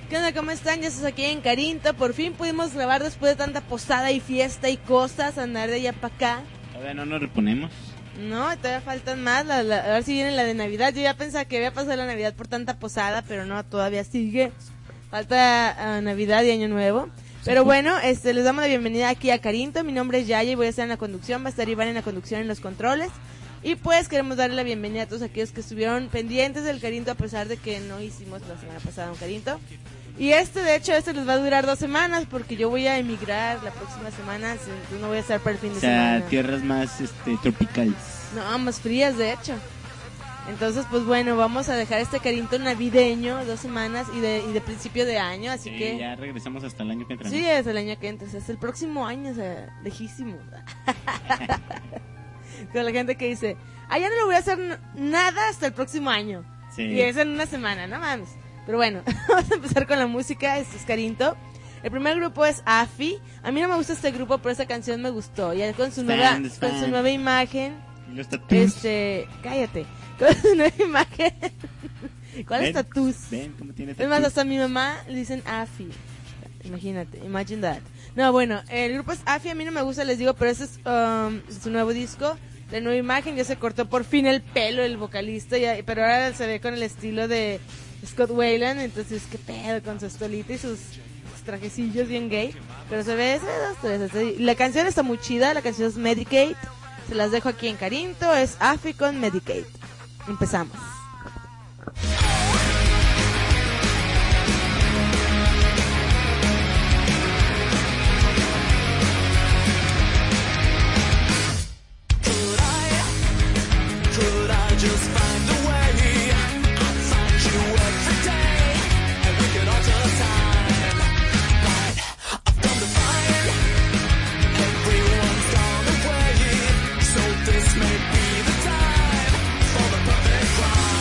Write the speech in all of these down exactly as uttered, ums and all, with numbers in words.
¿Qué onda? ¿Cómo están? Ya estás aquí en Carinto. Por fin pudimos grabar después de tanta posada y fiesta y cosas, andar de allá para acá. Todavía no nos reponemos. No, todavía faltan más. La, la, a ver si viene la de Navidad. Yo ya pensaba que había pasado la Navidad por tanta posada, pero no, todavía sigue. Falta uh, Navidad y Año Nuevo. Pero bueno, este, les damos la bienvenida aquí a Carinto. Mi nombre es Yaya y voy a estar en la conducción. Va a estar Iván en la conducción en los controles. Y pues queremos darle la bienvenida a todos aquellos que estuvieron pendientes del Carinto a pesar de que no hicimos la semana pasada un Carinto. Y este, de hecho, este les va a durar dos semanas porque yo voy a emigrar la próxima semana, entonces no voy a estar para el fin de o sea, semana. tierras más este, tropicales. No, más frías, de hecho. Entonces, pues bueno, vamos a dejar este Carinto navideño, dos semanas y de, y de principio de año, así sí, que... ya regresamos hasta el año que entra. Sí, es el año que entra, es el próximo año, o sea, lejísimo. Con la gente que dice, ah, ya no le voy a hacer n- nada hasta el próximo año. Sí. Y es en una semana, no mames. Pero bueno, vamos a empezar con la música, este es Carinto. El primer grupo es Afi. A mí no me gusta este grupo, pero esta canción me gustó. Ya con su nueva, Fan, con fan. su nueva imagen. Y los tatús. Este, cállate. Con su nueva imagen. ¿Cuáles Ven, tatús? Ven cómo tiene Es tatús. más, hasta a mi mamá le dicen Afi. Imagínate, imagine that. No, bueno, el grupo es Afi, a mí no me gusta, les digo, pero ese es um, su nuevo disco. La nueva imagen, ya se cortó por fin el pelo el vocalista, ya, pero ahora se ve con el estilo de Scott Weiland, entonces qué pedo con su estolita y sus, sus trajecillos bien gay, pero se ve ese, dos, tres, ese. La canción está muy chida, la canción es Medicate, se las dejo aquí en Carinto, es Afi con Medicate. Empezamos. Could I just find a way? I'd find you every day, and we could alter time. But I've come to find everyone's gone away, so this may be the time for the perfect crime.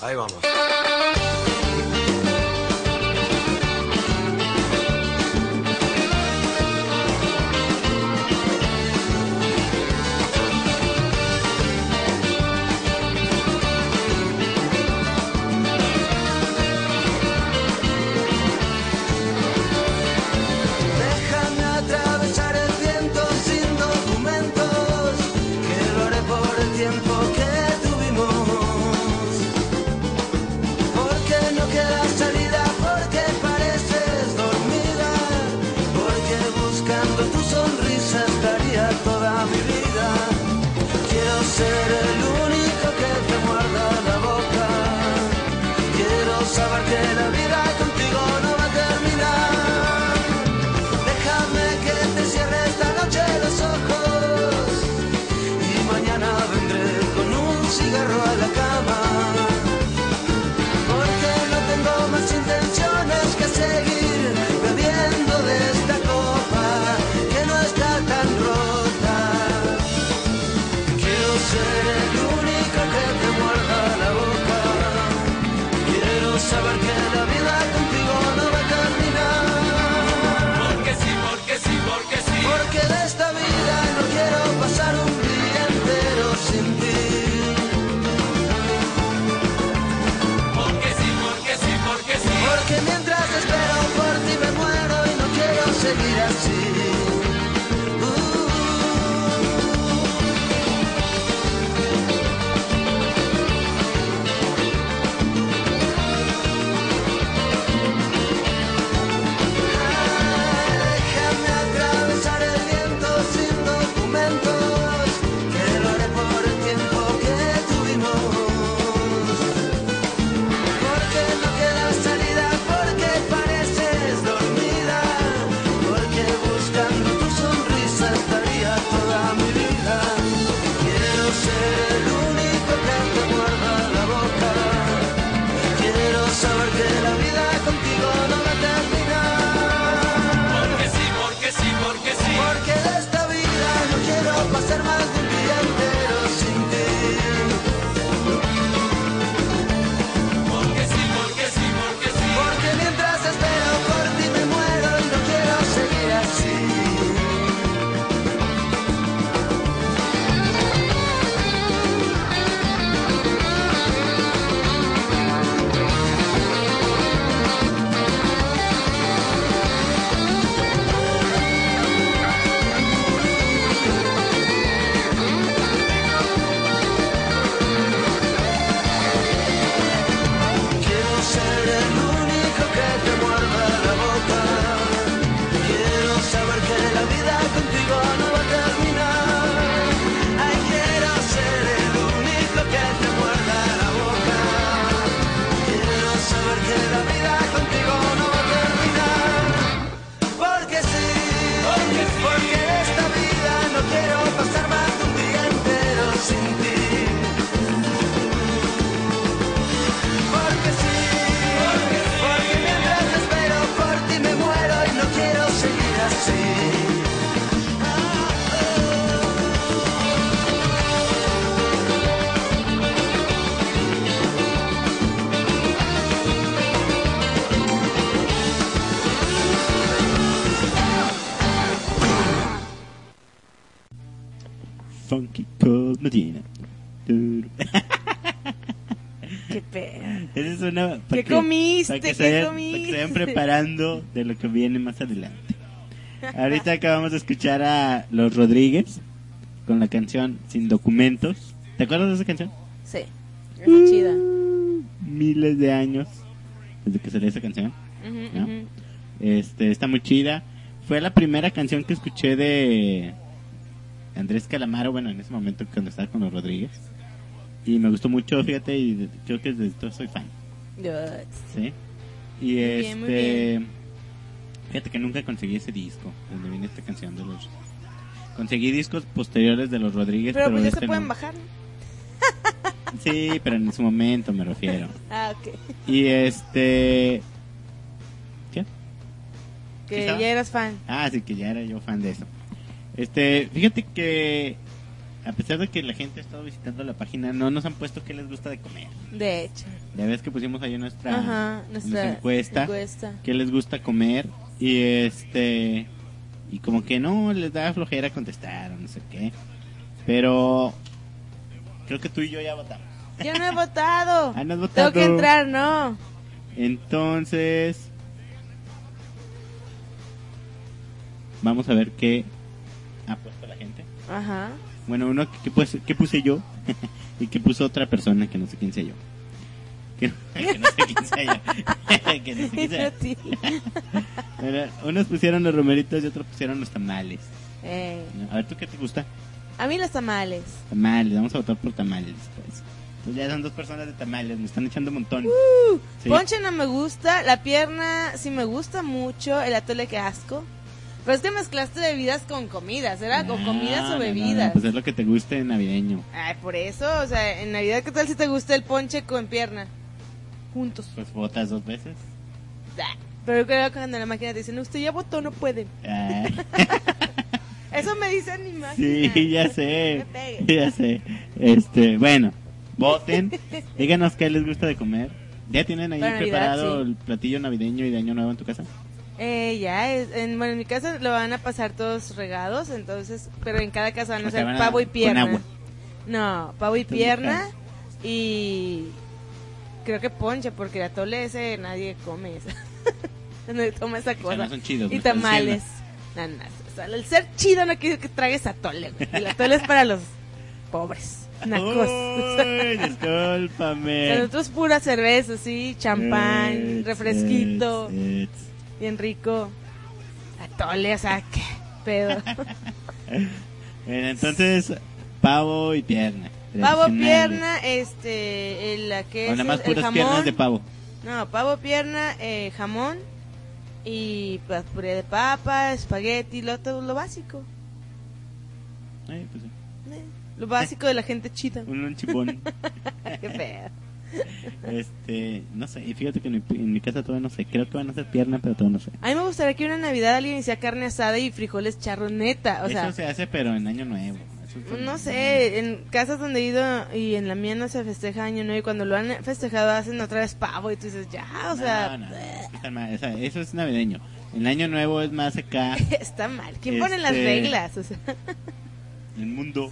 Ahí vamos. Déjame atravesar el viento sin documentos, que lo haré por el tiempo que tuvimos. Porque no queda salida, porque pareces dormida, porque buscando tu sonrisa estaría toda mi vida. Quiero ser el único que te muerda la boca. Quiero saber que la vida contigo no va a terminar. Déjame que te cierre esta noche los ojos y mañana vendré con un cigarro a la cama. Porque no tengo más intenciones que seguir bebiendo de esta copa que no está tan rota. Quiero ser el único que te muerda la boca. Quiero saber que la vida contigo no va a terminar. Porque sí, porque sí, porque sí. Porque de esta vida no quiero pasar un día entero sin ti. Porque sí, porque sí, porque sí. Porque mientras espero por ti me muero y no quiero seguir así. Uh. Déjame atravesar el viento sin documentos, que lo haré por el tiempo que tuvimos. Porque no queda salida, porque pareces dormida, porque buscando tu sonrisa estaría toda mi vida. Quiero ser el único que te muerda la boca. Quiero saber que la vida contigo no va a terminar. Porque sí, porque sí, porque sí. Porque de esta vida no quiero pasar más de un día entero sin ti. Porque sí, porque sí, porque sí. Porque mientras espero por ti me muero y no quiero seguir así. Quiero ser el único que te muerda la boca. Quiero saber que la vida contigo no va a terminar. Ay, quiero ser el único que te muerda la boca. Quiero saber que la vida contigo no va a terminar. Porque sí, porque, sí. Porque de esta vida no quiero pasar más de un día entero sin ti. Porque sí, porque, sí. Porque mientras espero por ti me muero y no quiero seguir así. Funky Cold Medina. Turu. Qué pedo. Esa es una. ¿Qué comiste? Para que, ¿Qué se vayan, comiste? para que se vayan preparando de lo que viene más adelante. Ahorita acabamos de escuchar a Los Rodríguez con la canción Sin Documentos. ¿Te acuerdas de esa canción? Sí, es chida. Miles de años desde que salió esa canción. Ujú, ¿no? ujú. Este, está muy chida. Fue la primera canción que escuché de Andrés Calamaro, bueno, en ese momento cuando estaba con Los Rodríguez. Y me gustó mucho, fíjate, y creo que desde entonces soy fan. Yo- ¿Sí? Y Muy este... bien, muy bien. Fíjate que nunca conseguí ese disco, donde viene esta canción de los... Conseguí discos posteriores de Los Rodríguez, Pero pero, pues ya este se pueden no. bajar, ¿no? Sí, pero en su momento me refiero. Ah, ok. Y este... ¿Qué? Que ¿Sí estaba? ya eras fan. Ah, sí, que ya era yo fan de eso. Este, fíjate que a pesar de que la gente ha estado visitando la página, no nos han puesto qué les gusta de comer. De hecho. Ya ves que pusimos ahí nuestra, Ajá, nuestra encuesta, encuesta. qué les gusta comer y este y como que no les da flojera contestar o no sé qué. Pero creo que tú y yo ya votamos. Yo no he votado. Ah, no has votado. Tengo que entrar, ¿no? Entonces vamos a ver qué ha puesto la gente. Ajá. Bueno, uno que, pues, que puse yo y que puso otra persona que no sé quién sea yo. Que, que no sé quién sea yo. Que no sé quién sea. Sí. Mira, unos pusieron los romeritos y otros pusieron los tamales. Eh, A ver, ¿tú qué te gusta? a mí los tamales. Tamales, vamos a votar por tamales. Pues, pues ya son dos personas de tamales, me están echando un montón. Uh, Sí. Ponche no me gusta, la pierna sí me gusta mucho, el atole que asco. Pero es que mezclaste bebidas con comidas, ¿era? No, con comidas no, o no, bebidas. pues es lo que te guste en navideño. Ay, por eso, o sea, en Navidad, ¿qué tal si te gusta el ponche con pierna? Juntos. Pues votas dos veces. Ah, pero creo que cuando en la máquina te dicen, usted ya votó, no pueden. Ah. Eso me dicen mi máquina. Sí, ya Me sé. pegue. Ya sé. Este, bueno, voten. Díganos qué les gusta de comer. ¿Ya tienen ahí Para Navidad, preparado sí. el platillo navideño y de año nuevo en tu casa? Eh, ya, es- en, bueno, en mi casa lo van a pasar todos regados, entonces, pero en cada casa van a O sea, hacer van a- pavo y con pierna. agua. No, pavo y Entonces, pierna claro. y creo que ponche, porque el atole ese nadie come eso. Nadie toma esa O sea, cosa. no son chidos. Y me estás tamales. No, no, o sea, el ser chido no quiere que tragues atole, güey. El atole es para los pobres. Nacos. Uy, discúlpame. Nosotros pura cerveza, sí, champán, Eh, refresquito, eh, eh. bien rico. Atole, o sea, qué pedo. Bueno, entonces, pavo y pierna. Pavo, tradicionales. pierna, este, el, la que O es nada más el puras jamón. piernas de pavo. No, pavo, pierna, eh, jamón y pues, puré de papa, espagueti, lo, todo lo básico. Ay, pues, sí. Eh, lo básico de la gente chida. un lonchibón. Qué feo. Este, no sé, y fíjate que en mi, en mi casa todavía no sé, creo que van a hacer pierna, pero todavía no sé. A mí me gustaría que una Navidad alguien hiciera carne asada y frijoles charros, neta. O sea, Eso se hace, pero en año nuevo. Eso es- no sé, en casas donde he ido y en la mía no se festeja Año Nuevo y cuando lo han festejado hacen otra vez pavo y tú dices, ya, o sea, No, no, es que está mal, o sea, eso es navideño. El año nuevo es más acá, está mal. ¿Quién pone las Este- reglas? O sea, el mundo.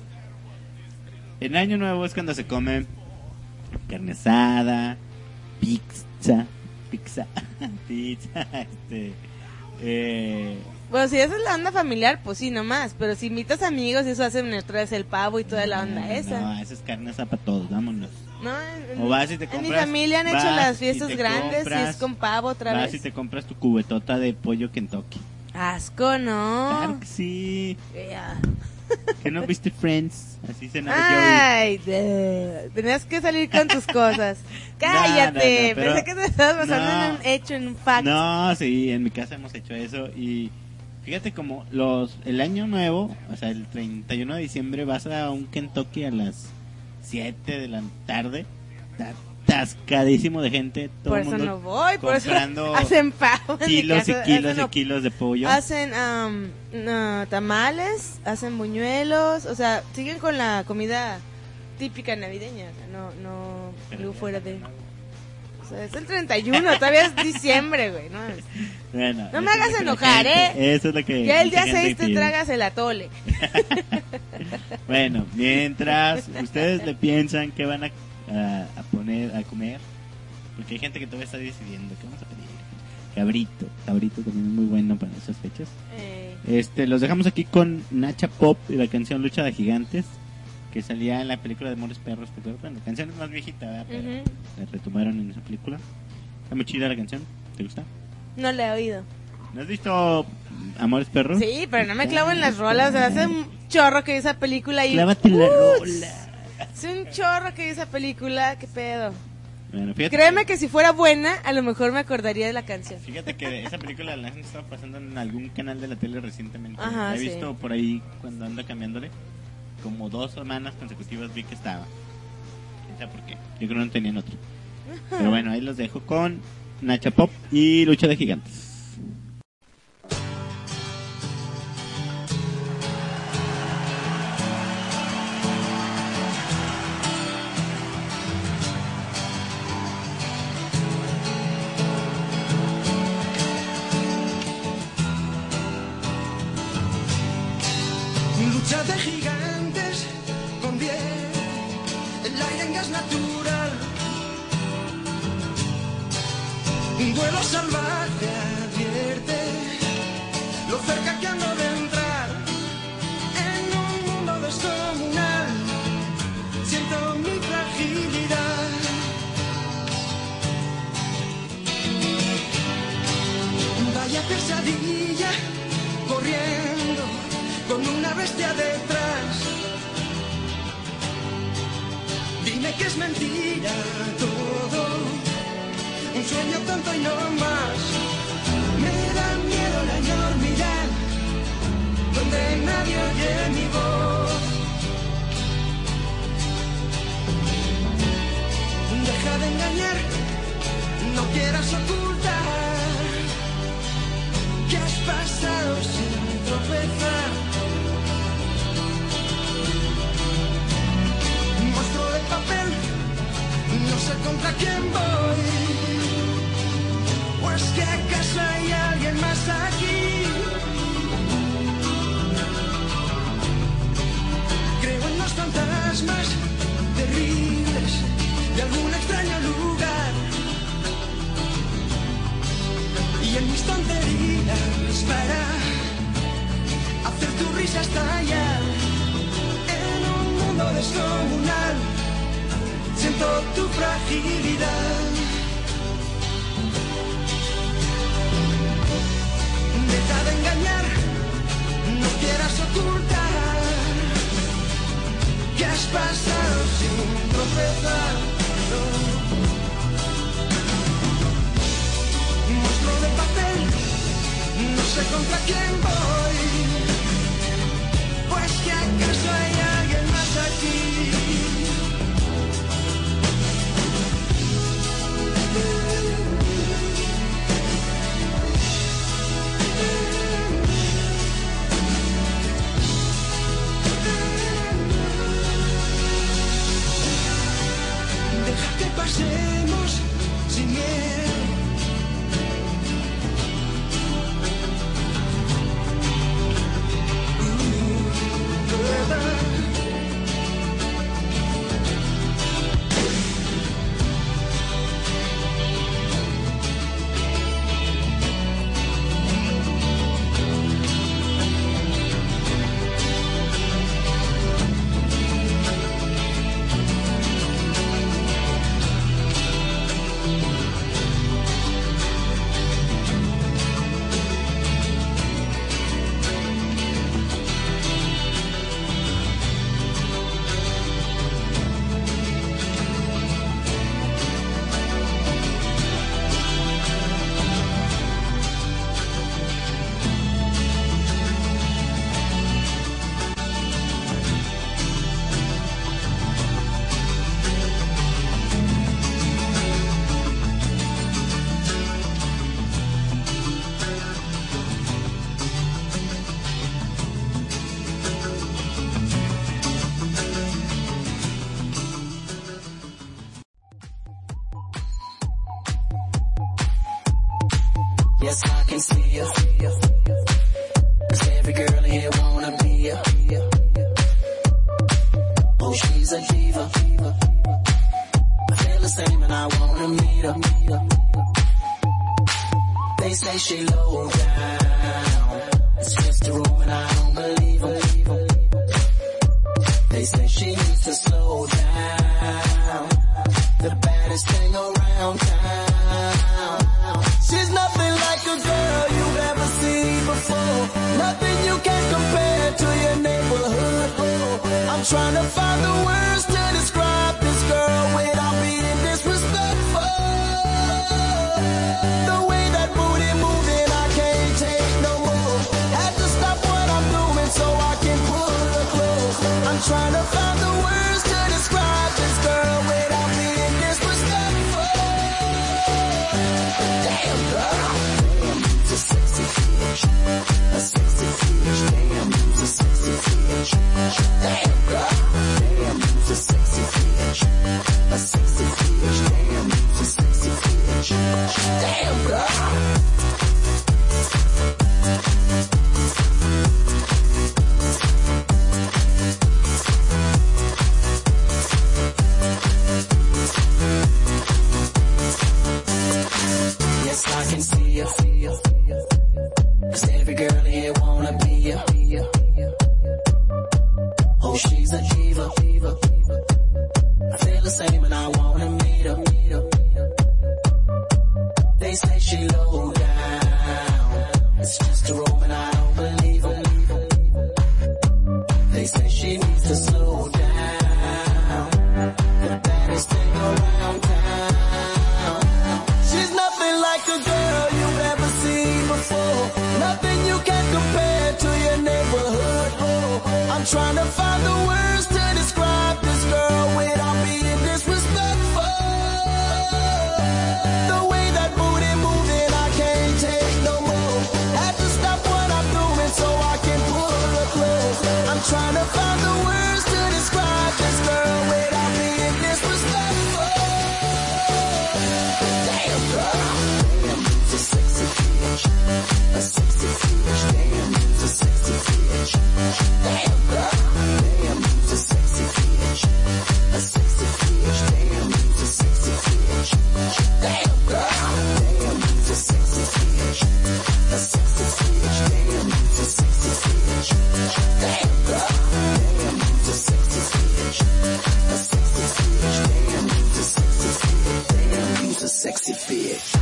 El año nuevo es cuando se come carne asada, pizza, pizza, pizza, este, eh, bueno, si esa es la onda familiar, pues sí, nomás. Pero si invitas amigos y eso hacen otra vez el pavo y toda la onda no, esa. No, esa es carne asada para todos, vámonos. No, en, O vas y te en mi compras- familia han hecho vas las y fiestas te grandes y compras- es con pavo otra Vas vez. y te compras tu cubetota de pollo Kentucky. Asco, no. Claro que sí. Ya. ¿Que no viste Friends? Así se nada Ay, de- tenías que salir con tus cosas. Cállate, No, no, no, pero- pensé que te estabas basando no. en un hecho, en un fact. No, sí, en mi casa hemos hecho eso y fíjate como los el año nuevo, o sea, el treinta y uno de diciembre vas a un Kentucky a las siete de la tarde, está atascadísimo de gente, todo Por el eso mundo no voy, por eso comprando hacen pavo. en mi kilos y casa, kilos hacen y kilos de pollo. Hacen am, no, tamales, hacen buñuelos, o sea, siguen con la comida típica navideña, o sea, no, no, Pero algo ya fuera está, de... ¿no? O sea, es el treinta y uno, todavía es diciembre, güey, ¿no? Bueno, No eso me es hagas lo que la enojar, gente- ¿eh? Eso es lo que Ya el mucha día gente seis te pide. tragas el atole. Bueno, mientras ustedes le piensan que van a, a, a poner a comer, porque hay gente que todavía está decidiendo qué vamos a pedir. Cabrito, cabrito también es muy bueno para esas fechas. Eh, Este, los dejamos aquí con Nacha Pop y la canción Lucha de Gigantes, que salía en la película de Amores Perros. ¿Te acuerdas? Bueno, la canción es más viejita, ¿verdad? Pero Ujú. la retomaron en esa película. Está muy chida la canción. ¿Te gusta? no le he oído. ¿No has visto Amores Perros? Sí, pero no me clavo en las rolas, o sea, hace un chorro que vi esa película y... Clávate la Uts, rola. hace un chorro que vi esa película, qué pedo. Bueno, fíjate Créeme que si fuera buena, a lo mejor me acordaría de la canción. Fíjate que esa película la han estado pasando en algún canal de la tele recientemente. Ajá, la he sí. visto por ahí cuando ando cambiándole. Como dos semanas consecutivas vi que estaba. ¿Quién sabe por qué? Yo creo que no tenían otro. Pero bueno, ahí los dejo con Nacha Pop y Lucha de Gigantes. de gigantes con diez, el aire en gas natural. Un vuelo salvaje advierte lo cerca que ando de entrar en un mundo descomunal. Siento mi fragilidad. Vaya pesadilla, corriendo con una bestia detrás. Dime que es mentira todo, un sueño tonto y no más. Me da miedo la enormidad, donde nadie oye mi voz. Deja de engañar, no quieras ocultar que has pasado sin tropezar. Monstruo de papel, no sé contra quién voy. ¿O es que acaso hay alguien más aquí? Creo en los fantasmas terribles de algún extraño lugar. Y en mis tonterías para hacer tu risa estallar. En un mundo descomunal siento tu fragilidad. Deja de engañar, no quieras ocultar que has pasado sin tropezar. Monstruo de papel, no sé contra quién voy. Pues que acaso hay alguien más aquí. Deja que pasemos sin miedo. Yes, I can see you. 'Cause every girl here wanna be you. Oh, she's a diva. I feel the same and I wanna meet her. They say she low down. It's just a rumor and I don't believe her. They say she needs to slow down. The baddest thing around town. She's nothing like a girl you've ever seen before. Nothing you can compare to your neighborhood. I'm trying to find the words to describe this girl without being disrespectful. The way that booty moving, I can't take no more. Had to stop what I'm doing so I can pull her close. I'm trying to find the words to describe this girl without being disrespectful. Damn girl, damn, you's a sexy bitch, a sexy bitch. Damn, you's a sexy bitch. Damn girl, damn, you's a sexy bitch, a sexy bitch. Damn, you's a sexy bitch. Damn girl. can see you. Cause every girl here wanna be you. Oh, she's a diva. I feel the same and I wanna meet her. They say she low down. It's just a rumor and I don't believe her. They say she needs to slow down. The baddest thing around town. She's nothing like a girl you've ever seen before. Nothing you can compare to your neighborhood. Oh, I'm trying to find the words to describe this girl without being disrespectful. The way that booty moving, I can't take no more. Had to stop what I'm doing so I can pull her close. I'm trying to find the words to describe this girl without being disrespectful. Damn girl, damn, you's a sexy bitch, a sexy bitch. Damn, you's a sexy bitch. Damn girl, damn, you's a sexy bitch, a sexy bitch. Damn, you's a sexy bitch. Damn girl, damn, you's a sexy bitch, a sexy bitch. Damn, you's a sexy bitch. Damn girl, damn, you's a sexy bitch, a sexy bitch. Damn, you's a sexy bitch. Damn, you's a sexy bitch.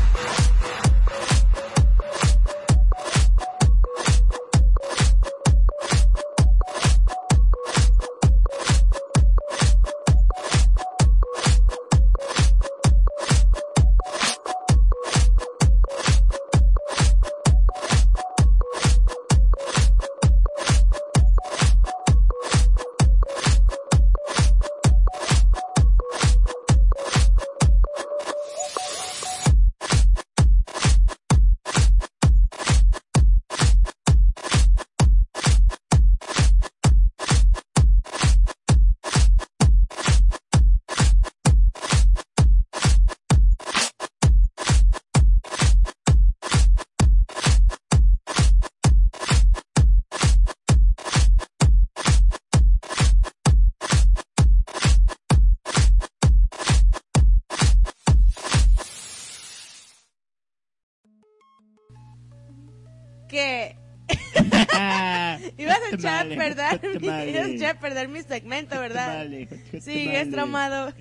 Que ibas a echar a Tamale, perder mi, tamale. ibas a echar a perder mi segmento, ¿verdad? Vale, Sigues traumado.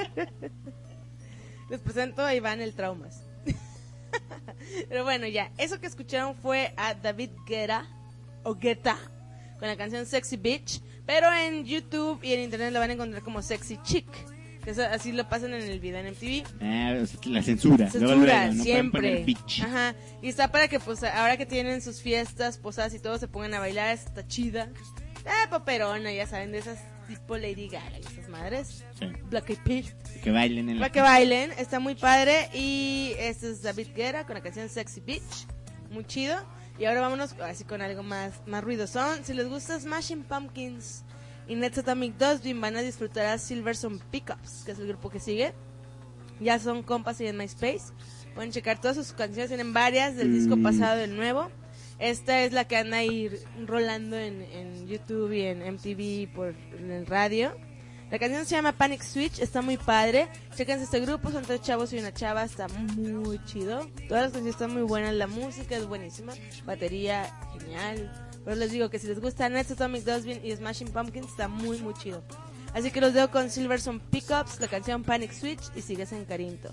Les presento a Iván el Traumas. Pero bueno, ya, eso que escucharon fue a David Guetta o Guetta con la canción Sexy Bitch, pero en YouTube y en internet lo van a encontrar como Sexy Chick, que eso, así lo pasan en el video en M T V. Ah, la censura. Censura, luego, luego, no siempre. pueden poner bitch. Ajá. Y está para que, pues, ahora que tienen sus fiestas, posadas y todo, se pongan a bailar. Está chida. Ah, poperona, ya saben, de esas tipo Lady Gaga y esas madres. Sí. Black Eyed Peas. Que bailen en la... Para que bailen, está muy padre. Y este es David Guetta con la canción Sexy Bitch. Muy chido. Y ahora vámonos así con algo más, más ruidosón. Si les gusta Smashing Pumpkins y Ned's Atomic Dustbin, van a disfrutar a Silverson Pickups, que es el grupo que sigue. Ya son compas y en MySpace. Pueden checar todas sus canciones, tienen varias del disco Mm. pasado del nuevo. Esta es la que anda ahí rolando en, en YouTube y en M T V por en el radio. La canción se llama Panic Switch, está muy padre. Chéquense este grupo, son tres chavos y una chava, está muy chido. Todas las canciones están muy buenas, la música es buenísima, batería genial. Pero les digo que si les gusta Ned's Atomic Dustbin y Smashing Pumpkins, está muy muy chido. Así que los dejo con Silverson Pickups, la canción Panic Switch y sigues en Carinto.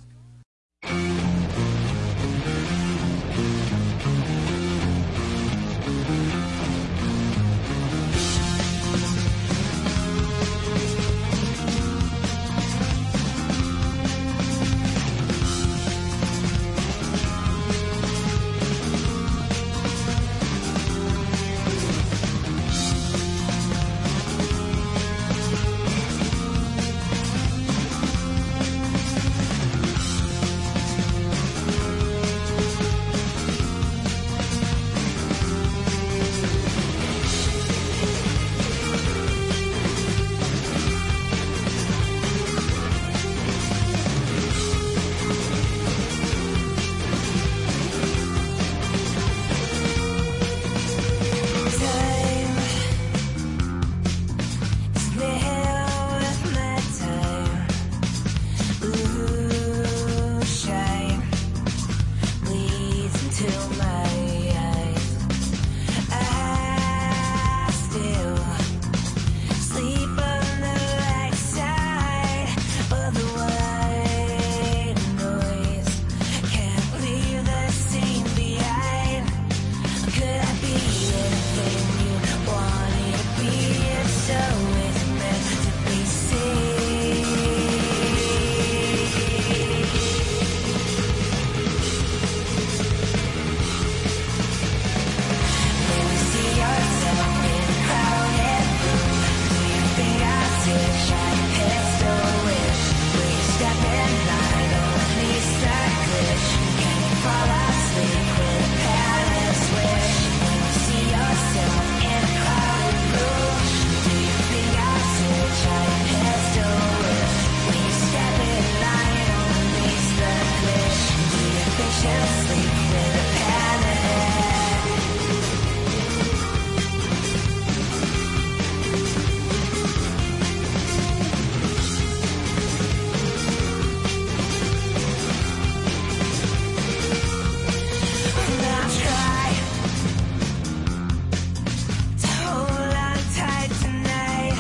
Thank till my eyes. I still sleep on the right side of the white noise. Can't leave the scene behind. Could I be anything you wanted to be? If so, it's meant to be seen. When we see ourselves in crowded room, do you think I switch? I pistol which? Will you step in line or at least a glitch? Can you fall asleep with a palace wish? When you see yourself in a crowded room, do you think I switch? I pistol which? Will you step in line or at least a glitch? Do you think she'll sleep with a palace? Now try to hold on tight tonight.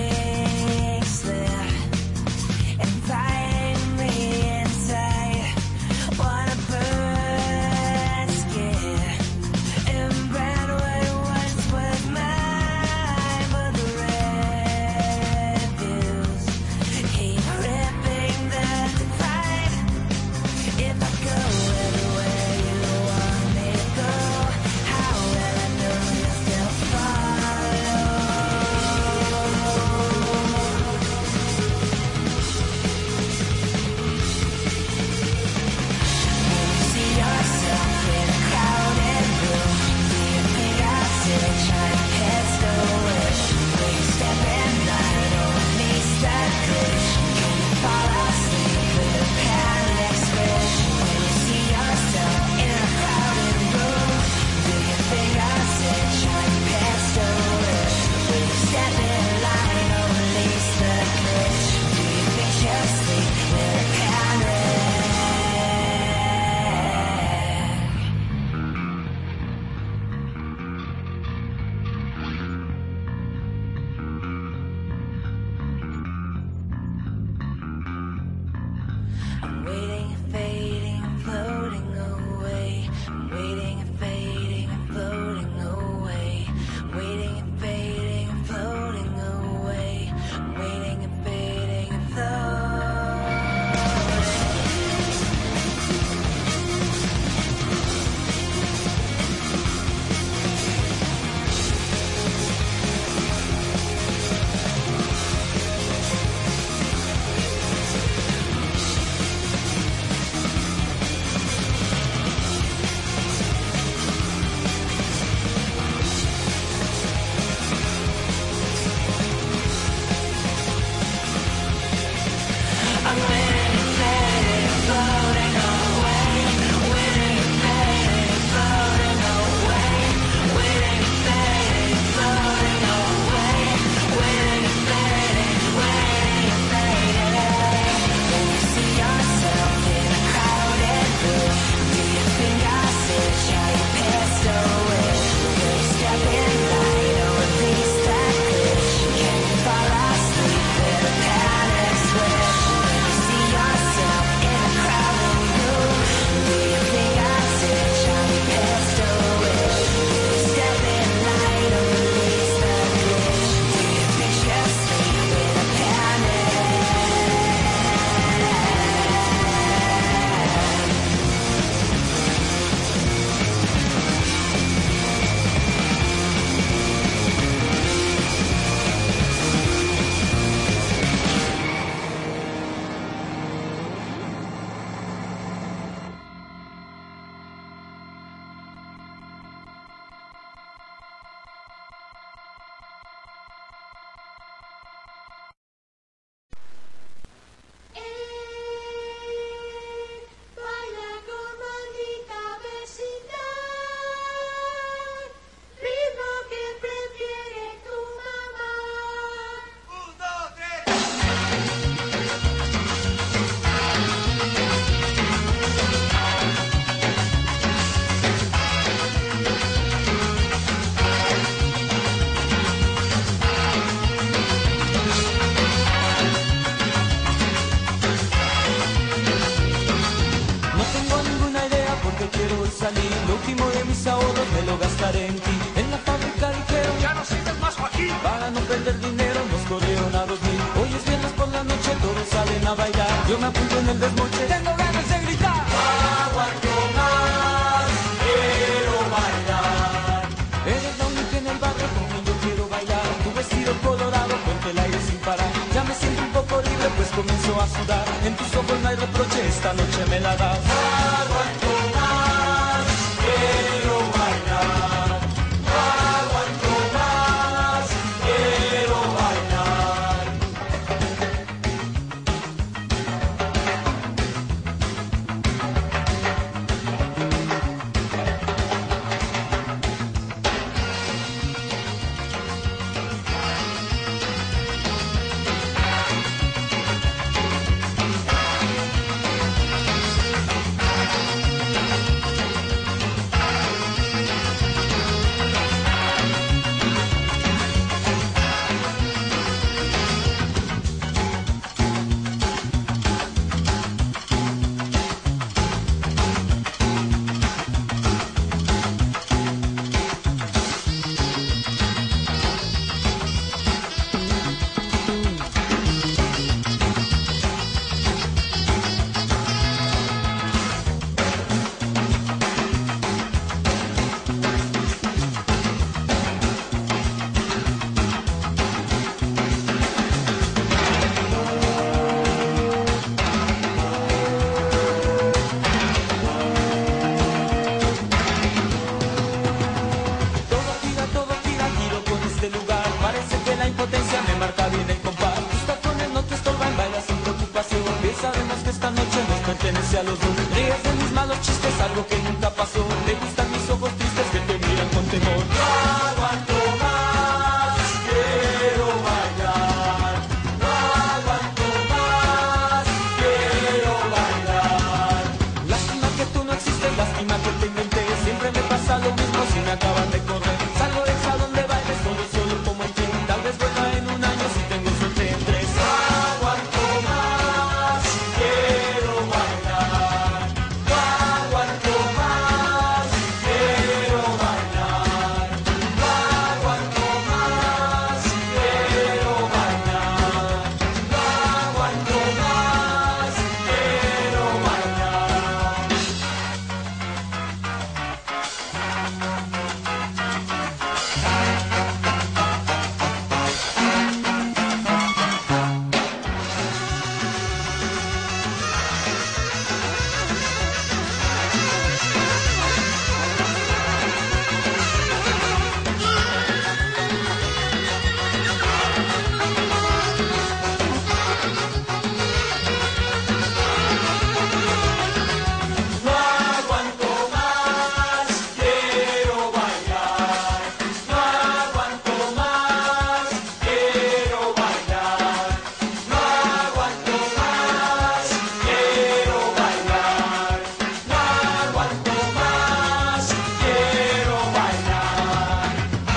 Pink slip inviting me inside. quiero es salir. Lo último de mis ahorros me lo gastaré en ti. En la fábrica dijeron, ya no sirves más, Joaquín. Para no perder dinero nos corrieron a dormir. Hoy es viernes por la noche, todos salen a bailar. Yo me apunto en el desmoche, tengo ganas de gritar. Aguanto más, quiero bailar. Eres la única en el barrio con quien yo quiero bailar. Tu vestido colorado, ponte el aire sin parar. Ya me siento un poco libre, pues comienzo a sudar. En tus ojos no hay reproche, esta noche me la das. Aguanto más, quiero bailar. Aguanto más, quiero bailar. Todo gira, todo gira, giro con este lugar. Parece que la impotencia me marca bien el compás. Tus tacones no te estorban, bailas sin preocupación. Bien sabemos que esta noche nos pertenece a los dos. Ríes de mis malos chistes, algo que nunca pasó. Te gustan mis ojos tristes que te miran con temor. No aguanto más, quiero bailar. No aguanto más, quiero bailar. Lástima que tú no existes, lástima que te inventé. Siempre me pasa lo mismo si me acaban de correr. Salgo del salón de baile solo, solo como en fin. Tal vez vuelva en un año si tengo suerte en tres. Aguanto más, quiero bailar. No aguanto más, quiero bailar. No aguanto más, quiero bailar. No aguanto más, quiero bailar. No aguanto más, quiero bailar. No aguanto más, quiero bailar. No aguanto más, quiero bailar. No aguanto más, quiero bailar.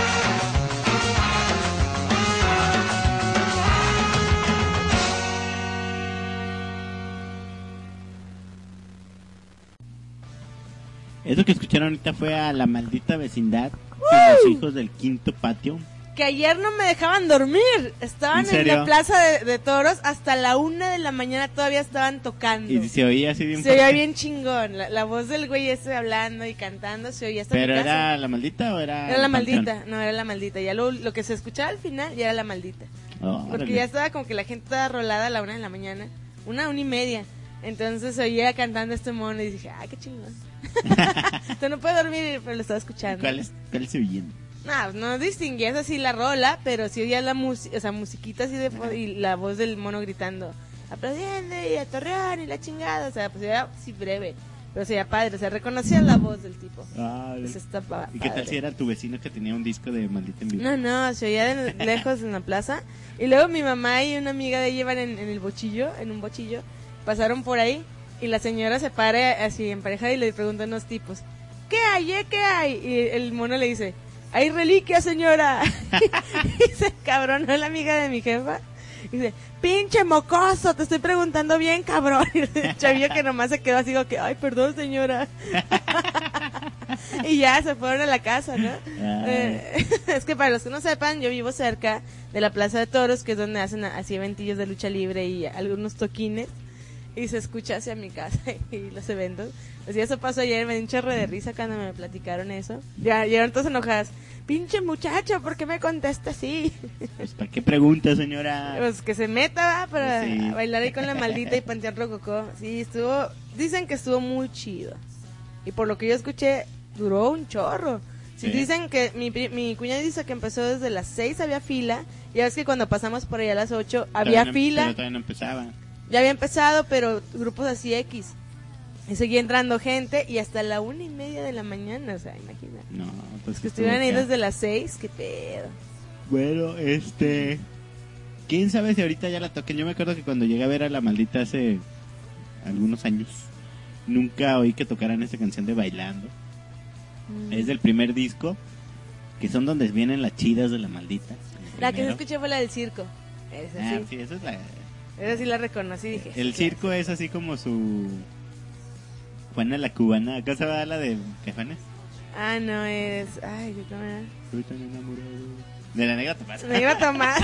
Eso que escucharon ahorita fue a La Maldita Vecindad y Los Hijos del Quinto Patio. Que ayer no me dejaban dormir. Estaban ¿En en, serio? la plaza de, de toros hasta la una de la mañana, todavía estaban tocando. Y se oía así bien Se oía fuerte. bien chingón. La, la voz del güey ese hablando y cantando se oía hasta mi ¿Pero casa. era La Maldita o era Era la el Panteón? maldita, no, era la maldita. Ya lo, lo que se escuchaba al final ya era la maldita. Oh, Porque órale. ya estaba como que la gente estaba rolada a la una de la mañana. Una, una y media. Entonces oía cantando este mono y dije, ah, qué chingón. Entonces no puedo dormir, pero lo estaba escuchando. ¿Cuál es, cuál es se oyendo? No, no distinguías así la rola, pero sí oías la música, o sea, musiquita así de fo- y la voz del mono gritando, aplaudiendo y a Torreón y la chingada, o sea, pues era sí breve, pero sería padre, o sea, reconocías la voz del tipo. Ah, Pues está pa- ¿y qué tal padre. si era tu vecino que tenía un disco de Maldita en vivo? No, no, se oía de lejos en la plaza. Y luego mi mamá y una amiga de ella iban en, en el bochillo, en un bochillo, pasaron por ahí y la señora se para así en pareja y le pregunta a unos tipos, ¿qué hay, eh? ¿Qué hay? Y el mono le dice, hay reliquias, señora. Y se cabronó la amiga de mi jefa dice, pinche mocoso, te estoy preguntando bien, cabrón. Y el chavillo que nomás se quedó así como que, ay, perdón, señora. Y ya se fueron a la casa, ¿no? Eh, es que para los que no sepan, yo vivo cerca de la Plaza de Toros, que es donde hacen así eventillos de lucha libre y algunos toquines. Y se escucha hacia mi casa y los eventos. Así eso pasó ayer, me dio un chorro de risa cuando me platicaron eso. Ya llegaron todas enojadas. Pinche muchacho, ¿por qué me contesta así? Pues, ¿para qué pregunta, señora? Pues que se meta, ¿va? Para Sí. bailar ahí con la maldita y Panteón Rococó. Sí, estuvo, dicen que estuvo muy chido. Y por lo que yo escuché, duró un chorro. Si Sí. dicen que mi, pri- mi cuñada dice que empezó desde las seis, había fila. Ya ves que cuando pasamos por allá a las ocho, había Todavía no- fila. Pero todavía no empezaba. Ya había empezado, pero grupos así X. Y seguía entrando gente y hasta la una y media de la mañana, o sea, imagínate. No, pues Que estuvo estuvieran ahí acá. desde las seis, qué pedo. Bueno, este... ¿Quién sabe si ahorita ya la toquen? Yo me acuerdo que cuando llegué a ver a la maldita hace algunos años, nunca oí que tocaran esa canción de Bailando. Mm. Es del primer disco, que son donde vienen las chidas de la maldita. el La que primero. escuché fue la del circo. Esa Ah, sí. sí, esa es la... Esa sí la reconocí, dije. El sí, circo es así como su... Juana la cubana. ¿Acá se va la de Caifanes? Ah, no, es... Ay, ¿qué cómo era? Estoy tan enamorado. De la negra Tomás. Negra Tomás.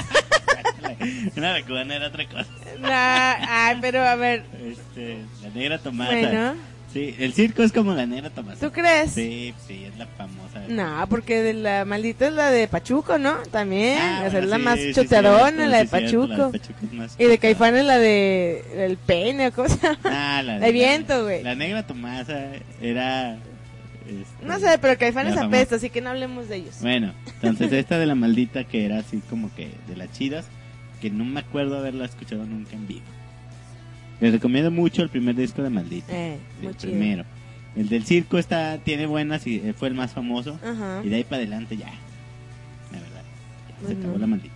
No, la cubana era otra cosa. No, ay, pero a ver, Este, la negra Tomasa. bueno, Sí, el circo es como la negra Tomasa. ¿tú crees? Sí, sí, es la famosa. No, porque de la maldita es la de Pachuco, ¿no? También, Ah, o sea, bueno, es la sí, más sí, choteadona, cierto, la de sí, cierto, Pachuco. la de Pachuco es más Y de choteada. Caifán es la de el peine, o cosa. Ah, la de viento, güey. La negra Tomasa era... este, No sé, pero Caifán la es famosa. apesta, así que no hablemos de ellos. Bueno, entonces esta de la maldita que era así como que de las chidas, que no me acuerdo haberla escuchado nunca en vivo. Les recomiendo mucho el primer disco de Maldita. Eh, muy el chido. primero. El del circo está tiene buenas y eh, fue el más famoso. Ajá. Y de ahí para adelante ya. La verdad. Ya se Pues acabó no. la maldita.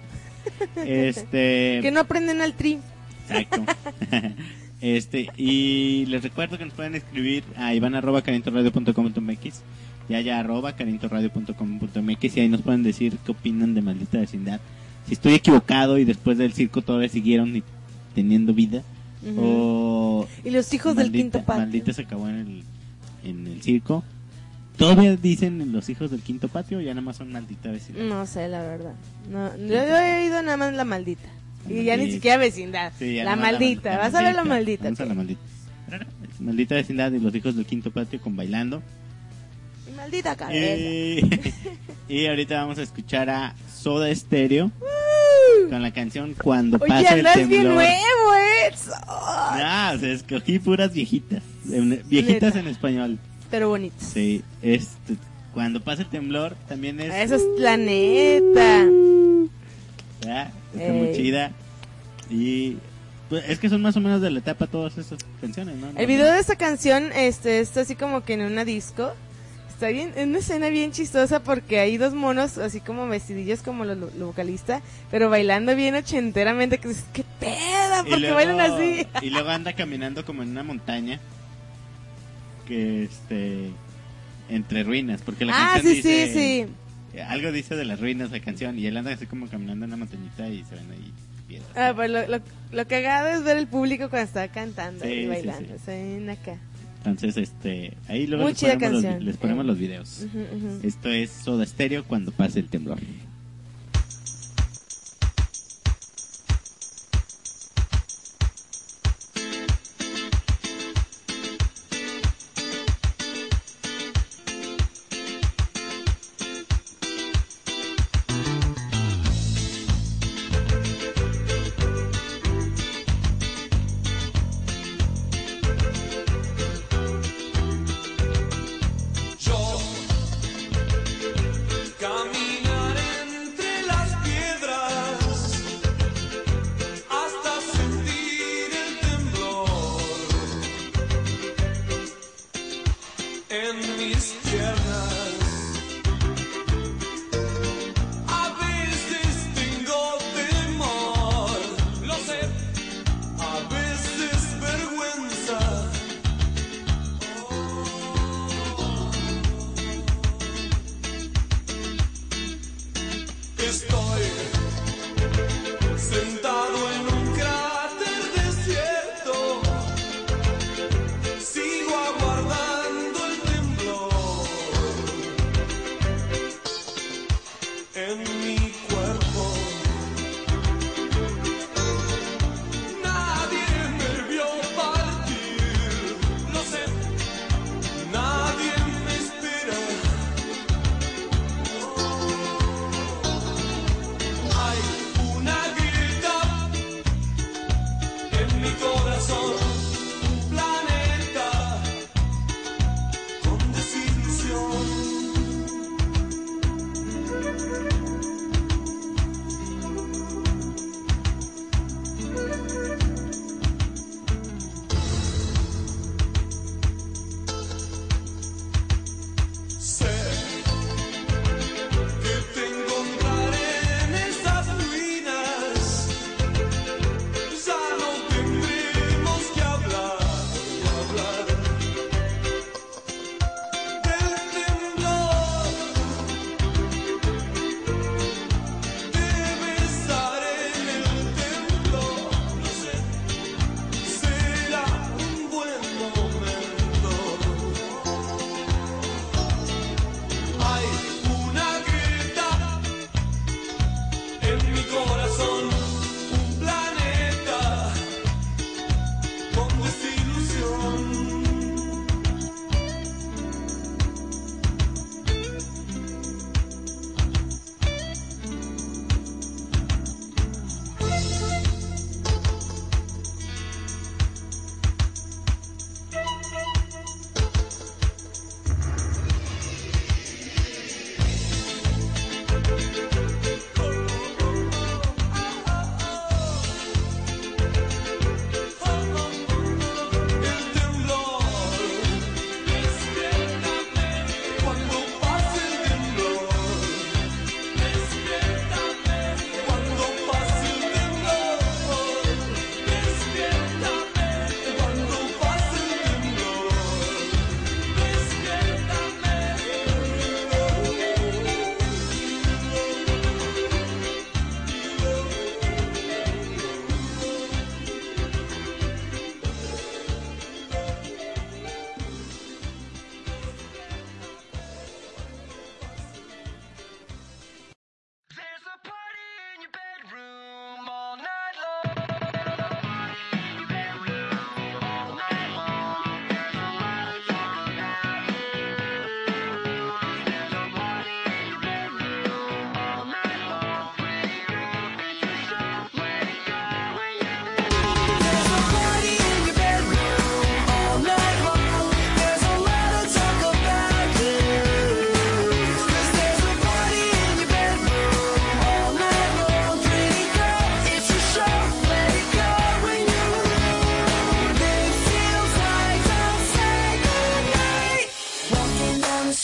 Este. Que no aprenden al tri. Exacto. Este, y les recuerdo que nos pueden escribir a iván arroba carintoradio punto com punto m x y allá arroba carintoradio punto com punto m x y ahí nos pueden decir qué opinan de Maldita Vecindad. Si estoy equivocado y después del circo todavía siguieron y- teniendo vida. Ujú. O Y los hijos del Maldita- quinto patio. Maldita se acabó en el, en el circo. ¿Todavía dicen los hijos del quinto patio o ya nada más son Maldita Vecindad? No sé, la verdad. No, yo, yo he oído nada más la maldita. La Y ya ni maldita. siquiera vecindad. Sí, ya la nomás maldita. la Vas a ver la maldita. Vamos a la ok. maldita. Pero no, es Maldita Vecindad y los hijos del quinto patio con Bailando. Mi maldita cabeza. Y, y ahorita vamos a escuchar a Soda Stereo con la canción Cuando Oye, pasa el andas bien temblor. nuevo, eh. No, o sea, escogí puras viejitas. em, Viejitas Neta. en español. Pero bonito. Sí, este, Cuando pasa el temblor también es... Esa es la neta. ¿verdad? Está Ey. muy chida. Y pues, es que son más o menos de la etapa todas esas canciones, ¿no? El video de esta canción este está así como que en una disco. Está bien, es una escena bien chistosa porque hay dos monos así como vestidillos como lo, lo vocalista, pero bailando bien ochenteramente. Que dices, ¿qué peda? Y ¿Por qué luego- bailan así? Y luego anda caminando como en una montaña que este entre ruinas, porque la Ah, canción sí, dice, sí, sí. algo dice de las ruinas la canción y él anda así como caminando en una montañita y se ven ahí piedras. Ah, pues lo, lo, lo cagado es ver el público cuando está cantando Sí, y sí, bailando. sí. Está bien acá. Entonces, este, ahí luego Muy les chida ponemos, los, canción. les ponemos Eh. los videos. Ujú, ujú. Esto es Soda Stereo Cuando pase el temblor. Yo caminar entre las piedras hasta sentir el temblor en mis piernas. A veces tengo temor, lo sé, a veces vergüenza. Estoy sentado en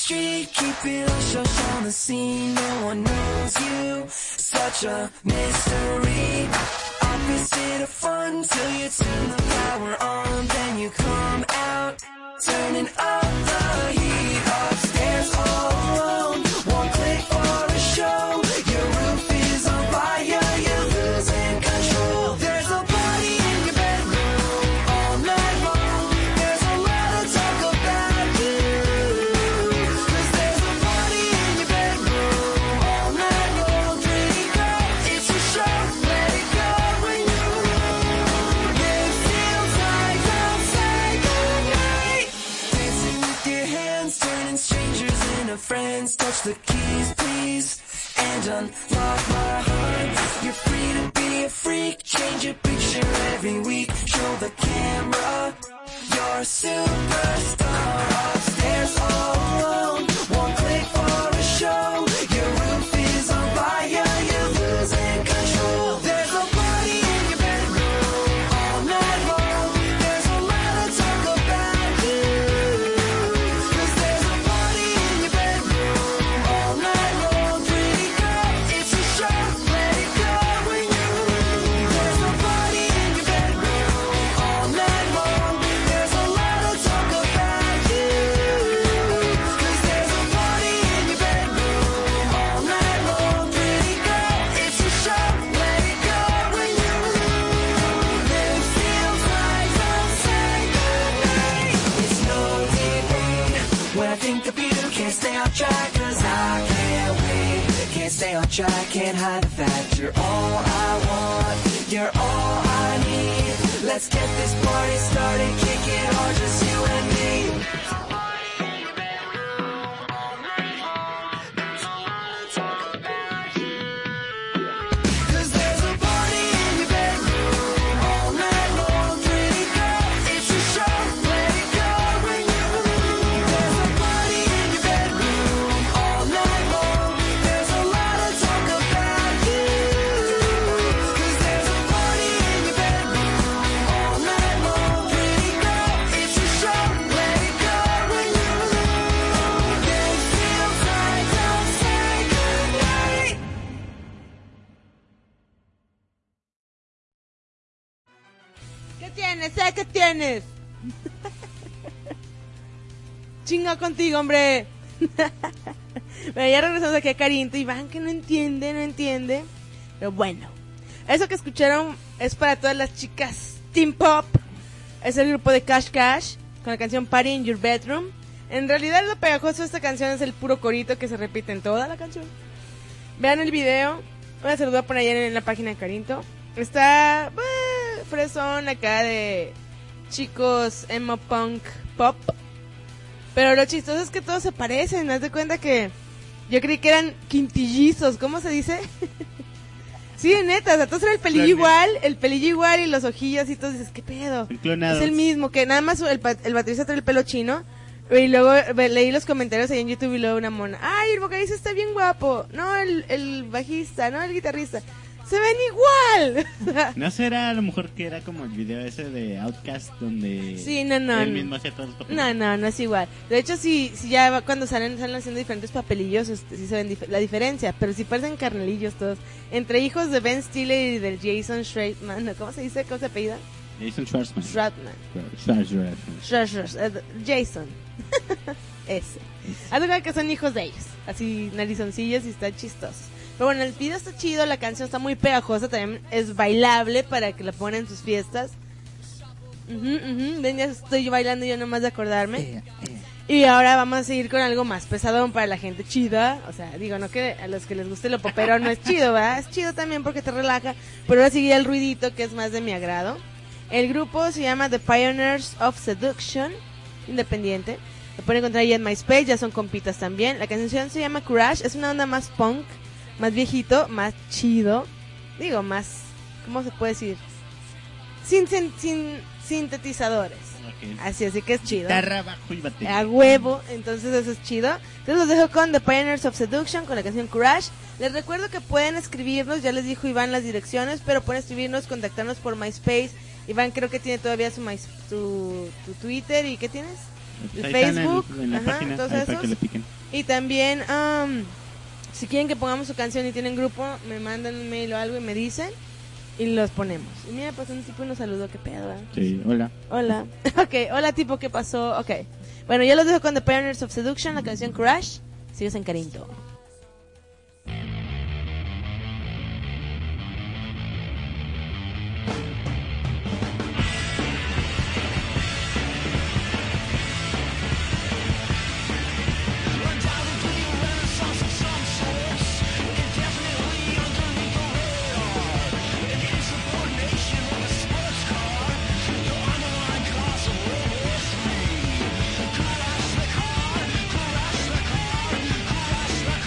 street, keeping hush hush on the scene. No one knows you, such a mystery. Opposite of fun till you turn the power on, then you come out, turning up the heat. Upstairs all alone, one click for a show. Your roof is on fire, you're losing control. There's a party in your bedroom all night long. There's a lot of talk about you, 'cause there's a party in your bedroom all night long. Drink up, it's a show, let it go when you it feels like don't say goodnight. Dancing with your hands, turning strangers into friends. Touch the keys, please, and unlock my heart. You're free to be a freak, change your picture every week. Show the camera, you're a superstar. Upstairs all alone, one click for a show. Your roof is on fire, you're losing control. There's a party in your bedroom all night long. There's a lot of talk about you, 'cause there's a party in your bedroom all night long. Drink up, it's a show, let it go when you there's a party in your bedroom all night long. There's a lot of talk about you, 'cause there's a party in your bedroom all night long. Drink up, it's a show, let it go when you it feels like don't say goodnight. It's no debate when I think of you, can't stay on track 'cause I can't wait. Can't stay on track, can't hide the fact you're all I want, you're all I need. Let's get this party started, kick it hard, just you and me. Cause there's a party in your bedroom all night long. Drink up, it's a show, let it go when you there's a party in your bedroom all night long. There's a lot of talk about you, 'cause there's a party in your bedroom all night long. Drink up, it's a show, let it go when you it feels like don't say goodnight. ¿Qué tienes, eh? ¿Qué tienes? Chinga contigo, hombre. Bueno, ya regresamos aquí a Carinto. Iván, que no entiende, no entiende. Pero bueno, eso que escucharon es para todas las chicas Teen Pop. Es el grupo de Cash Cash con la canción Party in Your Bedroom. En realidad lo pegajoso de esta canción es el puro corito que se repite en toda la canción. Vean el video. Voy a se los voy a poner ahí en la página de Carinto. Está eh, fresón acá de chicos emo punk pop. Pero lo chistoso es que todos se parecen. Haz de cuenta que yo creí que eran quintillizos. ¿Cómo se dice? Sí, neta, o sea, todos eran el pelillo igual, el pelillo igual y los ojillos y todos dices, ¿qué pedo? Clonados. Es el mismo, que nada más el, pa- el baterista trae el pelo chino. Y luego ve- leí los comentarios ahí en YouTube y luego una mona, ay, el vocalista está bien guapo. No, el, el bajista, no, el guitarrista. Se ven igual. ¿No será a lo mejor que era como el video ese de Outcast donde Sí, no, no, él no. mismo hacía todos los papeles? No, no, no es igual. De hecho, si, si ya va- cuando salen, salen haciendo diferentes papelillos, este, sí se ven dif- la diferencia, pero sí parecen carnalillos todos. Entre hijos de Ben Stiller y del Jason Schwartzman, ¿no? ¿Cómo se dice? ¿Cómo se apellida? Jason Schwartzman. Schwartzman. Schwartzman. Schwartzman. eh, Jason. Ese. Haz de cuenta que son hijos de ellos. Así, narizoncillos y está chistoso. Pero bueno, el video está chido, la canción está muy pegajosa, también es bailable para que la pongan en sus fiestas. Ujú, ujú. Ven, ya estoy bailando yo nomás de acordarme. Y ahora vamos a seguir con algo más pesado para la gente chida. O sea, digo, no que a los que les guste lo popero no es chido, ¿verdad? Es chido también porque te relaja. Pero ahora sigue el ruidito que es más de mi agrado. El grupo se llama The Pioneers of Seduction, independiente. Lo pueden encontrar ahí en MySpace, ya son compitas también. La canción se llama Crash, es una onda más punk, más viejito, más chido. Digo, más, ¿cómo se puede decir? Sin, sin, sin sintetizadores. Ok. Así, así que es chido. Guitarra, bajo y batería. A huevo, entonces eso es chido. Entonces los dejo con The Pioneers of Seduction, con la canción Crash. Les recuerdo que pueden escribirnos, ya les dijo Iván las direcciones, pero pueden escribirnos, contactarnos por MySpace. Iván creo que tiene todavía su, My- su, tu Twitter, ¿y qué tienes? el Ahí están Facebook, en, en la ajá, página, todos ahí para esos. que le piquen. Y también, am, si quieren que pongamos su canción y tienen grupo, me mandan un mail o algo y me dicen y los ponemos. Y mira, pues un tipo nos saludó, qué pedo, ¿eh? Sí, hola. Hola. Ok, hola tipo, ¿qué pasó? Ok. Bueno, yo los dejo con The Pioneers of Seduction, la canción Crash. Sigues en Carinto. Crash the car, crash the car, crash the car.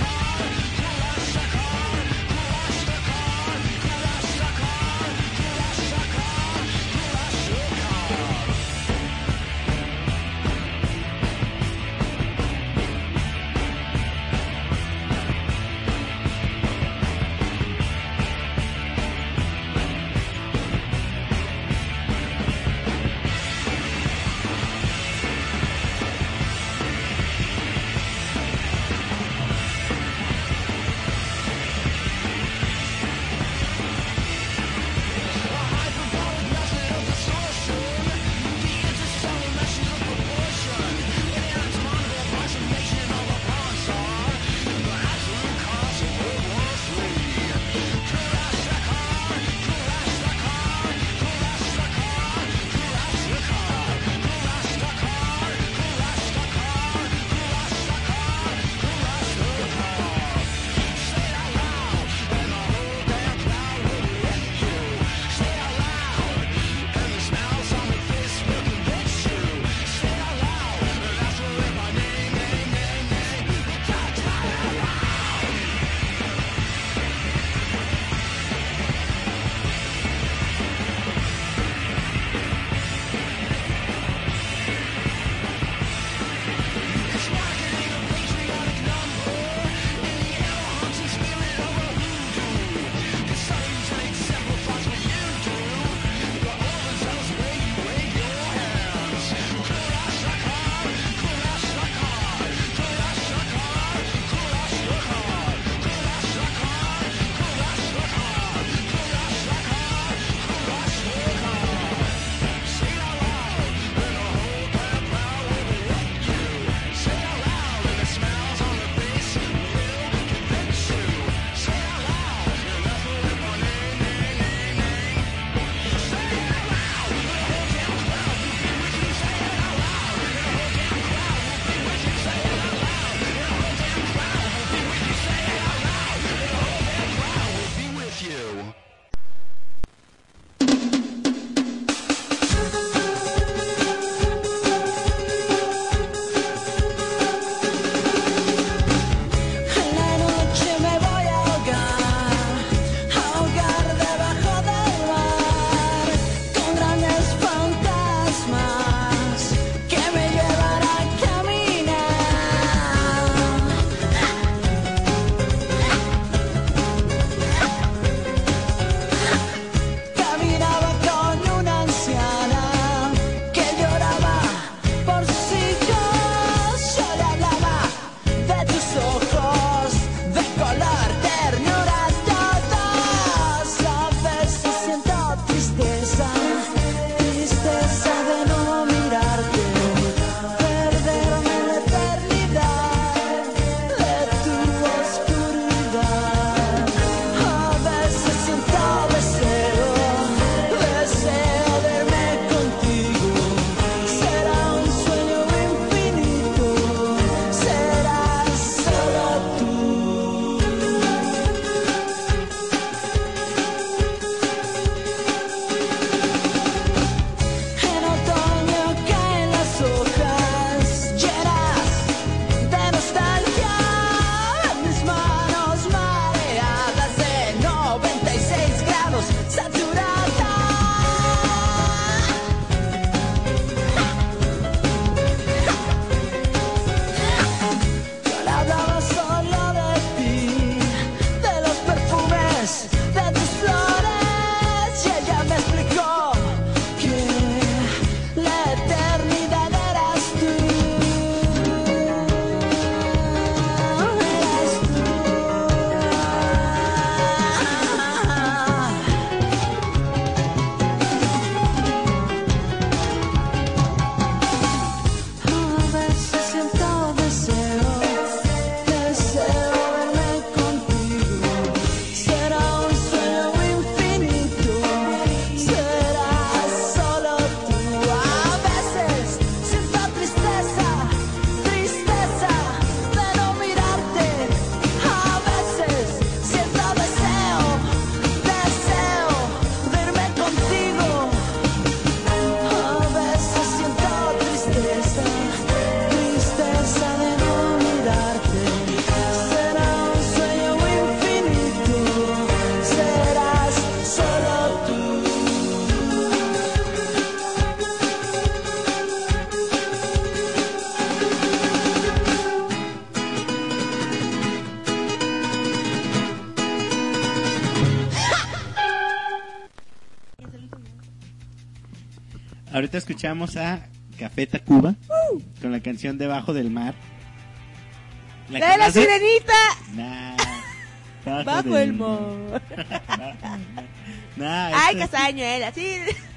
ahorita escuchamos a Café Tacuba con la canción Debajo del Mar. ¡La de la conoces? sirenita! Nah, Bajo del el mar. Nah, ¡Ay, esta- castañuela! Sí.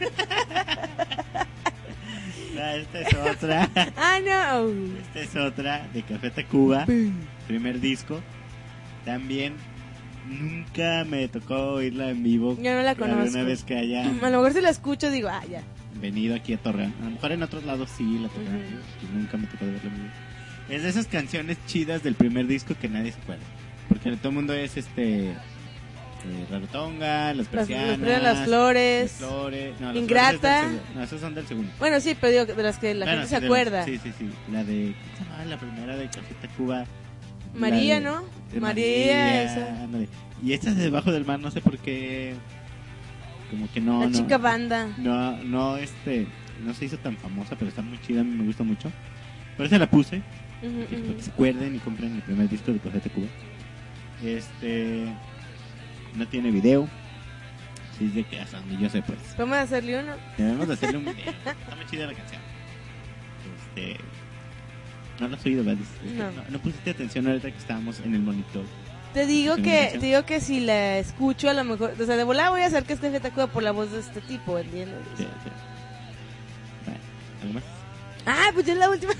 nah, esta es otra. ¡Ah, no! Esta es otra de Café Tacuba, primer disco. También nunca me tocó oírla en vivo. Yo no la conozco. Una vez que haya A lo mejor si la escucho digo, ah, ya. venido aquí a Torreón. A lo mejor en otros lados sí la tocaron, Ujú. y nunca me tocó verla en vivo. Es de esas canciones chidas del primer disco que nadie se acuerda. Porque todo el mundo es este... Eh, Rarotonga, Las Las, Persianas, las, las flores. Las Flores, no, Las Ingrata. Flores es del segu- no, esos son del segundo. Bueno, sí, pero digo que de las que la Bueno, gente sí, se de las- acuerda. Sí, sí, sí. La de... ¿Cómo se llamaba? La primera de Café Tacuba. María, La de- ¿no? de María, esa. ándale. Y esta de Debajo del Mar, no sé por qué... Como que no... La no, chica banda. No, no, este... No se hizo tan famosa, pero está muy chida, a mí me gusta mucho. Por eso la puse, Ujú, que- ujú. para que se acuerden y compren el primer disco de Café Tacuba. Este... No tiene video. Sí, de que hasta donde yo sé, pues. Vamos a hacerle uno. Debemos de hacerle un video. Está muy chida la canción. Este... No lo has oído, ¿verdad? Es que No. no. No pusiste atención ahorita que estábamos en el monitor. Te digo Sí, que canción. te digo que si la escucho a lo mejor, o sea, de volada voy a hacer que es Café Tacuba por la voz de este tipo, ¿entiendes? Sí, sí. Bueno, ¿algo más? Ah, pues ya es la última.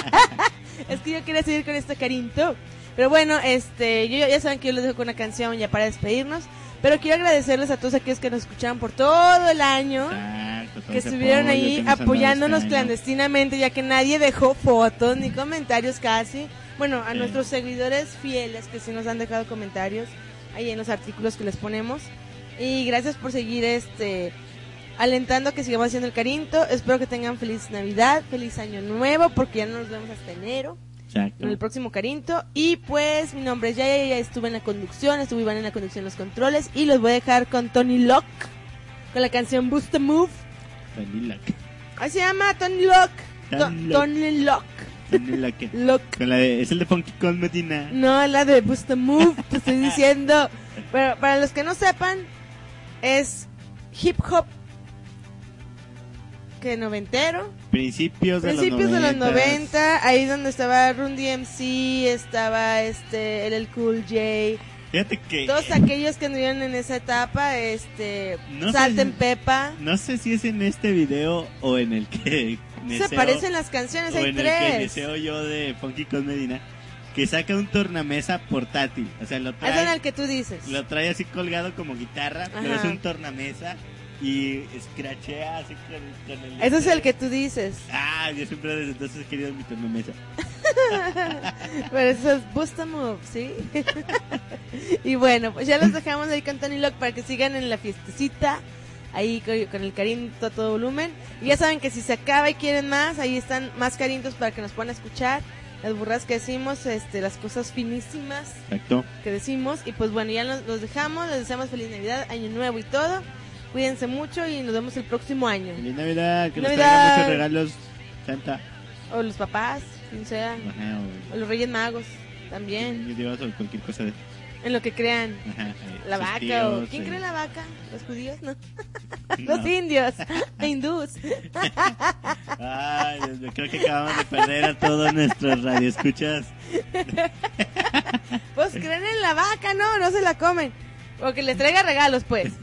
Es que yo quería seguir con este carinto. Pero bueno, este, yo ya saben que yo les dejo con una canción ya para despedirnos. Pero quiero agradecerles a todos aquellos que nos escucharon por todo el año. Exacto, todo Que ese estuvieron apoyo ahí que nos han dado apoyándonos este año. clandestinamente, ya que nadie dejó fotos ni comentarios casi. Bueno, a Sí. nuestros seguidores fieles que sí nos han dejado comentarios ahí en los artículos que les ponemos. Y gracias por seguir este alentando a que sigamos haciendo el carinto. Espero que tengan feliz Navidad, feliz Año Nuevo, porque ya no nos vemos hasta enero Exacto. en el próximo carinto. Y pues mi nombre es Yaya, ya estuve en la conducción, estuve Iván en la conducción, los controles. Y los voy a dejar con Tony Locke, con la canción Boost the Move. Vanilla. Ahí se llama Tony Locke. To- Tony Locke. Tony Locke. Vanilla que- Locke. Con la de, es el de Funky Kong Medina. No, la de Boost the Move, te estoy diciendo. Pero para los que no sepan, es hip hop que noventero. Principios de Principios los de los noventas. noventa, ahí donde estaba Run D M C, estaba este L L Cool J, Fíjate que... todos aquellos que anduvieron en esa etapa, este, No sé Salten si- Pepa. No sé si es en este video o en el que... Se Neseo- parecen las canciones, o hay en el que tres. deseo yo de Funky Kong Medina, que saca un tornamesa portátil. O sea, lo Es en trae, el que tú dices. lo trae así colgado como guitarra, pero Ajá. es un tornamesa y scratchea así con, con el... Ese es el que tú dices. Ah, yo siempre desde entonces he querido mi tornamesa. Pero eso es Boost the Move, ¿sí? Y bueno, pues ya los dejamos ahí con Tony Locke para que sigan en la fiestecita. Ahí con, con el carinto a todo volumen. Y ya saben que si se acaba y quieren más, ahí están más carintos para que nos puedan escuchar. Las burras que decimos, este, las cosas finísimas Exacto. que decimos. Y pues bueno, ya los, los dejamos. Les deseamos feliz Navidad, Año Nuevo y todo. Cuídense mucho y nos vemos el próximo año. Feliz Navidad, que nos Navidad. traigan muchos regalos. Santa. O los papás, quien sea. Ajá, O los Reyes Magos, también. o Dios o cualquier cosa de... En lo que crean. Ajá, eh, La sus vaca, tíos, o ¿quién eh, cree en la vaca? ¿Los judíos? No. no. Los indios, hindús. Ay, Dios mío, creo que acabamos de perder a todos nuestros radioescuchas. Pues creen en la vaca, no, no se la comen. O que les traiga regalos, pues.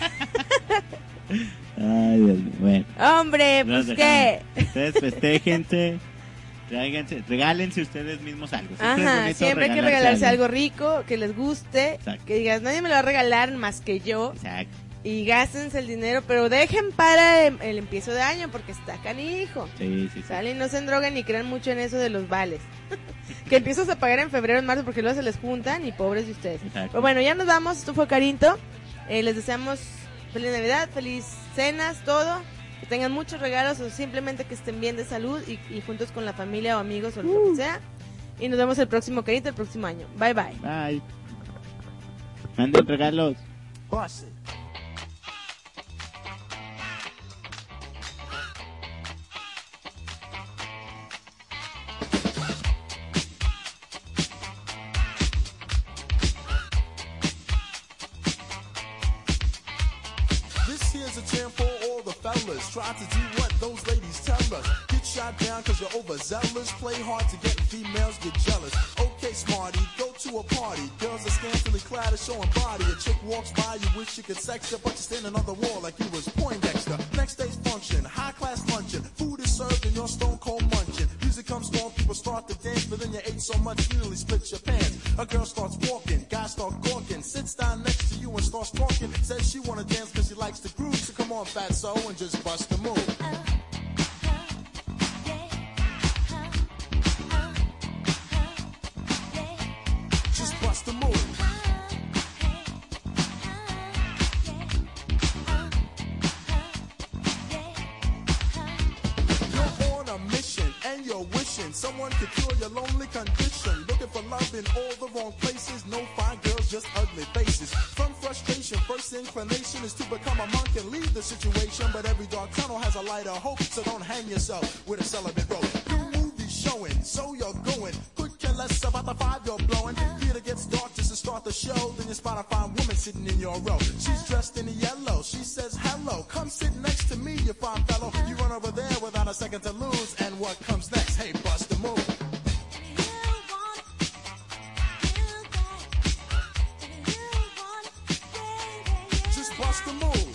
Ay, Dios mío, bueno. Hombre, nos pues dejamos. qué. Ustedes festéjense, tráiganse, regálense ustedes mismos algo. Siempre es Ajá, bonito siempre hay que regalarse algo rico, que les guste. Exacto. Que digas, nadie me lo va a regalar más que yo. Exacto, Y gástense el dinero, pero dejen para el, el empiezo de año porque está canijo. sí, sí, sí. Salen, no se endroguen ni crean mucho en eso de los vales. Que empiezas a pagar en febrero, en marzo, porque luego se les juntan y pobres de ustedes. Exacto. Pero bueno, ya nos vamos. Esto fue Carinto. Eh, les deseamos feliz Navidad, feliz cenas, todo. Que tengan muchos regalos o simplemente que estén bien de salud y, y juntos con la familia o amigos o lo que sea. Y nos vemos el próximo Carinto, el próximo año. Bye, bye. Bye. Manden regalos. Bust it. This here's a jam for all the fellas. Try to do what those shot down cause you're overzealous. Play hard to get females, get jealous. Okay, smarty, go to a party. Girls are scantily clad, are showing body. A chick walks by, you wish you could sex her, but you're standing on the wall like you was Poindexter. Next day's function, high class luncheon. Food is served and you're stone cold munching. Music comes on, people start to dance, but then you ate so much you nearly split your pants. A girl starts walking, guys start gawking, sits down next to you and starts talking. Says she wanna dance cause she likes the groove, so come on fatso and just bust the move. Just bust the move. You're on a mission and you're wishing someone could cure your lonely condition. Looking for love in all the wrong places. No fine girls, just ugly faces. From frustration, first inclination is to become a monk and leave the situation. But every dark tunnel has a light of hope, so don't hang yourself with a celibate rope. New movies showing, so you're going. Could care less about the vibe you're blowing. Theater gets dark just to start the show. Then you spot a fine woman sitting in your row. She's dressed in yellow. She says hello. Come sit next to me, you fine fellow. You run over there without a second to lose. And what comes next? Hey, bust the move. Just bust the move.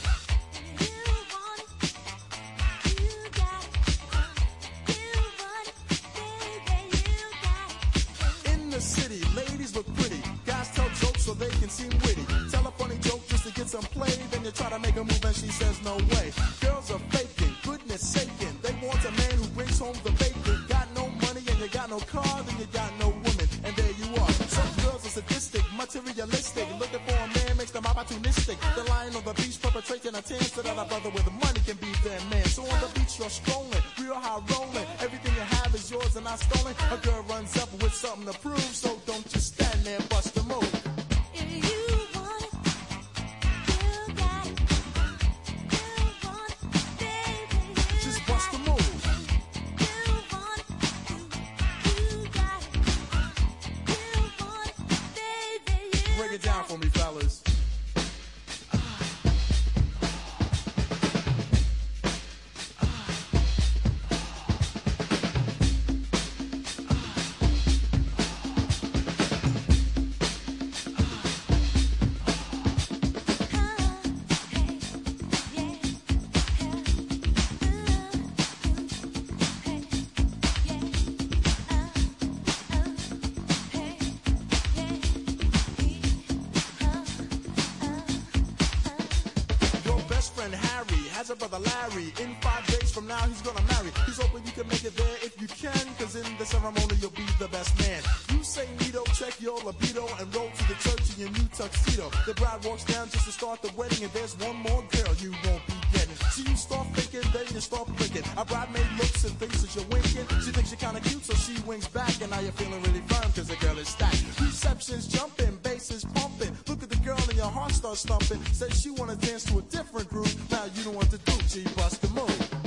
In the city, ladies look pretty. Guys tell jokes so they can seem witty. Tell a funny joke just to get some play. Then you try to make a move and she says no way. Girls are faking, goodness saking. They want a man who brings home the bacon. Got no money and you got no car, then you got no woman. And there you are. Some girls are sadistic, materialistic. Looking for a man makes them opportunistic. The lion on the beach perpetrating a tan so that a brother with money can be their man. So on the beach you're strolling, real high rolling. Everything you have is yours and not stolen. A girl runs up with something to prove, so don't just stand there, bust the move. Just bust the move. Break it down for me, fellas. Has a brother Larry. In five days from now he's gonna marry. He's hoping you can make it there if you can, cause in the ceremony you'll be the best man. You say Nito, check your libido and roll to the church in your new tuxedo. The bride walks down just to start the wedding, and there's one more girl you won't be getting. So you start thinking, then you start flicking. A bridemaid looks and thinks that you're winking. She thinks you're kinda cute, so she winks back, and now you're feeling really firm cause the girl is stacked. Reception's jumping, bass is pumping. Look at the girl and your heart starts thumping. Says she wanna dance to a different groove. Now you know what to do, G, bust the move.